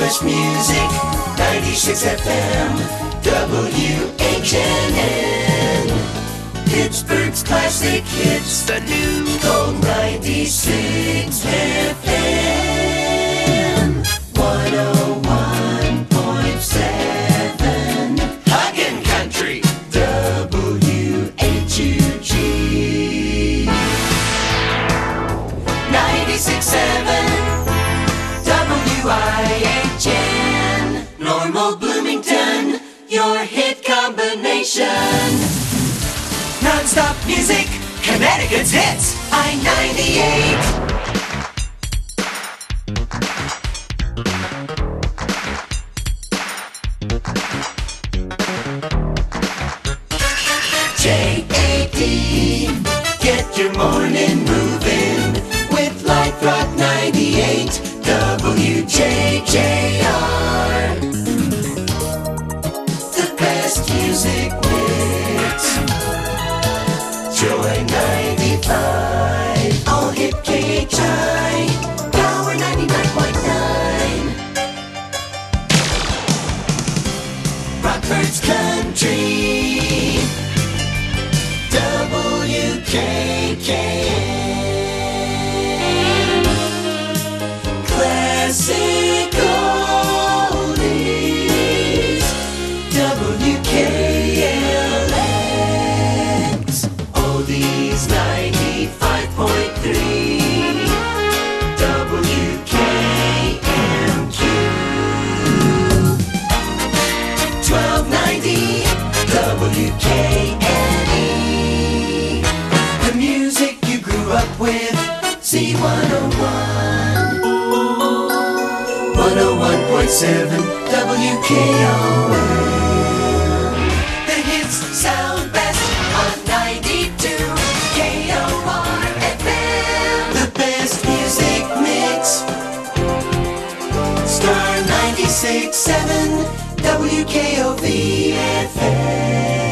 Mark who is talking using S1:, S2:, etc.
S1: English music, 96 FM, WHNN. Pittsburgh's classic hits, the new Gold 96 FM. 101.7 Huggin Country, WHUG. 96.7 WIHN. Normal Bloomington, your hit combination. Non-stop music, Connecticut's hits, I-98. JAD, get your morning moving with Light Rock 98, WJJR. The best music mix. Joy 95, all hit KHI, Power 99.9. Rockford's Country, WKKN. Classic oldies, WKLX. Oldies 95.3, WKMQ. 1290, WKNE. The music you grew up with, C101. 101.7 WKOM. The hits sound best on 92 KOR FM. The best music mix, Star 96.7 WKOV FM.